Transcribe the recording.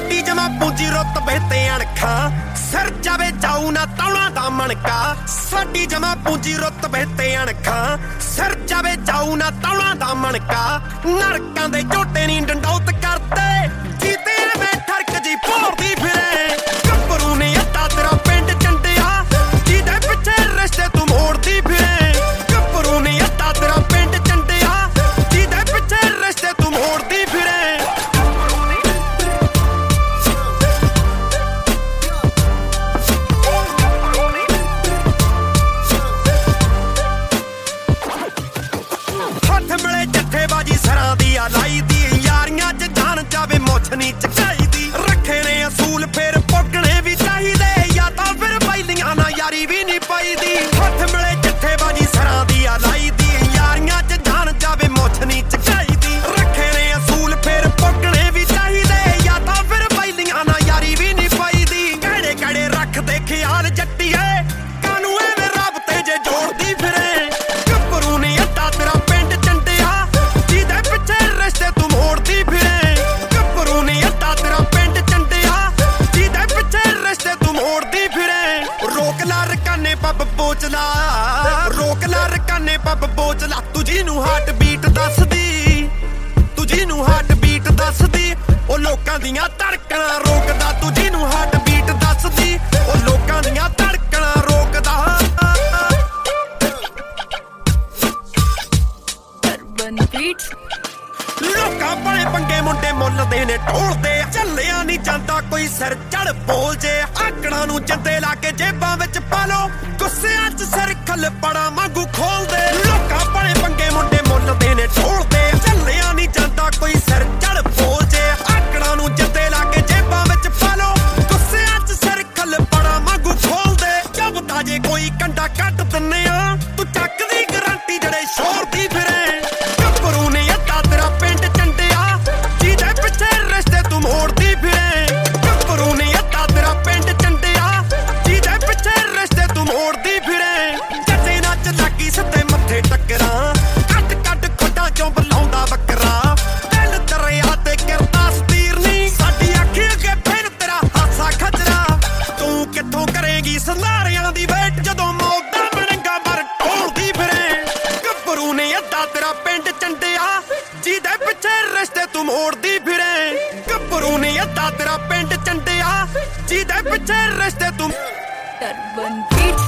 ਸਾਡੀ ਜਮਾ ਪੂੰਜੀ ਰੁਤਬੇ ਤੇ ਅਣਖਾਂ ਸਿਰ ਜਾਵੇ ਜਾਊ ਨਾ ਤੌਣਾ ਦਾ ਮਣਕਾ ਸਾਡੀ ਜਮਾ ਪੂੰਜੀ ਰੁਤਬੇ ਤੇ ਅਣਖਾਂ ਸਿਰ ਜਾਵੇ ਜਾਊ ਨਾ ਤੌਣਾ ਦਾ ਮਣਕਾ ਨਰਕਾਂ ਦੇ ਝੋਟੇ ਨਹੀਂ ਡੰਡੌਤ ਕਰਦੇ ਜੀਤੇ ਐਵੇਂ ਠਰਕ ਜੀ ਭੋਰਦੀ ਫਿਰੇ ਗੱਭਰੂ ਨੇ ਅੱਤਾ ਤੇਰਾ ਪਿੰਡ ਚੰਡਿਆ ਜਿਹਦੇ ਪਿੱਛੇ ਰਿਸ਼ਤੇ ਤੂੰ ਮੋੜਦੀ ਫਿਰੇ ਗੱਭਰੂ ਨੇ ਅੱਤਾ ਤੇਰਾ ਪਿੰਡ ਚੰਡਿਆ ਜਿਹਦੇ ਪਿੱਛੇ ਰਿਸ਼ਤੇ ਤੂੰ ਮੋੜਦੀ ਫਿਰੇ ਸਰਾਂ ਦੀ ਆ ਲਾਈ ਦੀ ਯਾਰੀਆਂ ਚ ਜਾਣ ਜਾਵੇ ਮੁੱਛ ਨੀ ਚਕਾਈ ਦੀ ਰੱਖੇ ਨੇ ਅਸੂਲ ਫਿਰ ਪੁੱਗਣੇ ਵੀ ਚਾਹੀਦੇ ਜਾਂ ਤਾਂ ਫਿਰ ਪਹਿਲੀਆਂ ਨਾ ਯਾਰੀ ਵੀ ਨਹੀਂ ਪਾਈਦੀ ਹੱਥ ਮਿਲੇ ਜੱਥੇਬਾਜੀ ਸਰਾਂ ਦੀ ਆ ਲਾਈ ਦੀ ਯਾਰੀਆਂ ਚ ਜਾਣ ਜਾਵੇ ਮੁੱਛ ਨੀ ਚਕਾਈ ਦੀ ਰੱਖੇ ਨੇ ਅਸੂਲ ਫਿਰ ਪੁੱਗਣੇ ਵੀ ਚਾਹੀਦੇ ਜਾਂ ਤਾਂ ਫਿਰ ਪਹਿਲੀਆਂ ਨਾ ਯਾਰੀ ਵੀ ਨਹੀਂ ਪਾਈਦੀ ਕਿਹੜੇ ਕਿਹੜੇ ਰੱਖਦੇ ਖਿਆਲ ਜੱਟੀਏ ਕਾਨੂੰ ਐਵੇਂ ਰੱਬ ਤੇ ਜੇ ਜੋੜਦੀ ਫਿਰੇ ਗੱਭਰੂ ਨੇ ਅੱਡਾ ਤੇਰਾ ਪਿੰਡ ਚੰਡਿਆ ਰਿਸ਼ਤੇ ਤੂੰ ਮੋੜਦੀ ਫਿਰੇ ਗੱਭਰੂ ਨੇ ਅੱਡਾ ਤੇਰਾ ਪਿੰਡ ਚੰਡਿਆ ਜਿਹਦੇ ਪਿੱਛੇ ਰਿਸ਼ਤੇ ਤੂੰ ਮੋੜਦੀ ਫਿਰੇ ਰੋਕ ਲਾ ਰਕਾਨੇ ਪੱਬ ਪੋਚਲਾ ਰੋਕ ਲਾ ਰਕਾਨੇ ਪੱਬ ਪੋਚਲਾ ਤੁਝੀ ਨੂੰ ਹਾਰਟ ਬੀਟ ਦੱਸਦੀ ਤੁਝੀ ਨੂੰ ਹਾਰਟ ਬੀਟ ਦੱਸਦੀ ਉਹ ਲੋਕਾਂ ਦੀਆਂ ਧੜਕਣਾਂ ਰੋਕਦਾ ਤੁਝੀ ਨੂੰ ਹਾਰਟ ਬੀਟ ਦੱਸਦੀ ਉਹ ਲੋਕਾਂ ਦੀਆਂ ਧੜਕਣਾਂ ਰੋਕਦਾ ਲੋਕਾਂ ਬੜੇ ਪੰਗੇ ਮੁੰਡੇ ਮੁੱਲਦੇ ਨੇ ਢੋਲਦੇ ਚੱਲਿਆ ਨਹੀਂ ਜਾਂਦਾ ਕੋਈ ਸਿਰ ਚੜ ਬੋਲ ਜੇ ਆਕੜਾਂ ਨੂੰ ਜੰਦੇ ਲਾ ਕੇ ਜੇਬਾਂ ਵਿੱਚ ਪਾ ਲੋ ਗੁੱਸਿਆਂ 'ਚ ਸਿਰ ਖੱਲ ਪੜਾ ਵਾਂਗੂ ਖੋਲਦੇ ਲੋਕਾਂ ਬੜੇ ਪੰਗੇ ਮੁੰਡੇ ਮੁੱਲਦੇ ਨੇ ਢੋਲਦੇ ਚੱਲਿਆ ਨਹੀਂ ਜਾਂਦਾ ਕੋਈ ਸਿਰ ਚੜ ਬੋਲ ਜੇ ਆਕੜਾਂ ਨੂੰ ਜੰਦੇ ਲਾ ਕੇ ਜੇਬਾਂ ਵਿੱਚ ਪਾ ਲੋ ਗੁੱਸਿਆਂ 'ਚ ਸਿਰ ਖੱਲ ਪੜਾ ਵਾਂਗੂ ਖੋਲਦੇ ਜਬ ਤਾਜੇ ਕੋਈ ਕੰਡਾ ਕੱਟ ਦਿੰਨੇ ਆ ਤੂੰ ਚੱਕਦੀ ਗਰੰਟੀ ਜਿਹੜੇ ਸ਼ੋਰ ਦੀ ਫਿਰੇ ਗੱਭਰੂ ਨੇ ਅੱਡਾ ਤੇਰਾ ਪਿੰਡ ਚੰਡਿਆ ਜਿਹਦੇ ਪਿੱਛੇ ਰਿਸ਼ਤੇ ਤੂੰ ਮੋੜਦੀ ਫਿਰੇ ਗੱਭਰੂ ਨੇ ਅੱਡਾ ਤੇਰਾ ਪਿੰਡ ਚੰਡਿਆ ਜਿਹਦੇ ਪਿੱਛੇ ਰਿਸ਼ਤੇ ਤੂੰ ਮੋੜਦੀ ਫਿਰੇ ਜੱਜੇ ਨੱਚ ਲੱਗੀ ਸਿੱਧੇ ਮੱਥੇ ਟੱਕਰਾਂ ਕੱਟ ਕੱਟ ਖੁੱਡਾਂ ਚੋਂ ਬੁਲਾਉਂਦਾ ਬੱਕਰਾ ਦਿਲ ਦਰਿਆ ਤੇ ਕਿਰਦਾ ਸਤੀਰ ਨੀ ਸਾਡੀ ਅੱਖੀ ਅੱਗੇ ਫਿਰ ਤੇਰਾ ਹਾਸਾ ਖਚਰਾ ਤੂੰ ਕਿੱਥੋਂ ਕਰੇਗੀ ਸੰਧਾਰਿਆਂ ਦੀ ਵੇਟ ਜਦੋਂ ਮੌਤ ਦਾ ਬਣੇਗਾ ਮਰ ਢੋਲਦੀ ਫਿਰੇ ਗੱਭਰੂ ਨੇ ਅੱਡਾ ਤੇਰਾ ਪਿੰਡ ਚੰਡਿਆ ਜਿਹਦੇ ਪਿੱਛੇ ਰਿਸ਼ਤੇ ਤੂੰ ਮੋੜਦੀ ਫਿਰੇ ਗੱਭਰੂ ਨੇ ਅੱਡਾ ਤੇਰਾ ਪਿੰਡ ਚੰਡਿਆ ਜਿਹਦੇ ਪਿੱਛੇ ਰਿਸ਼ਤੇ ਤੂੰ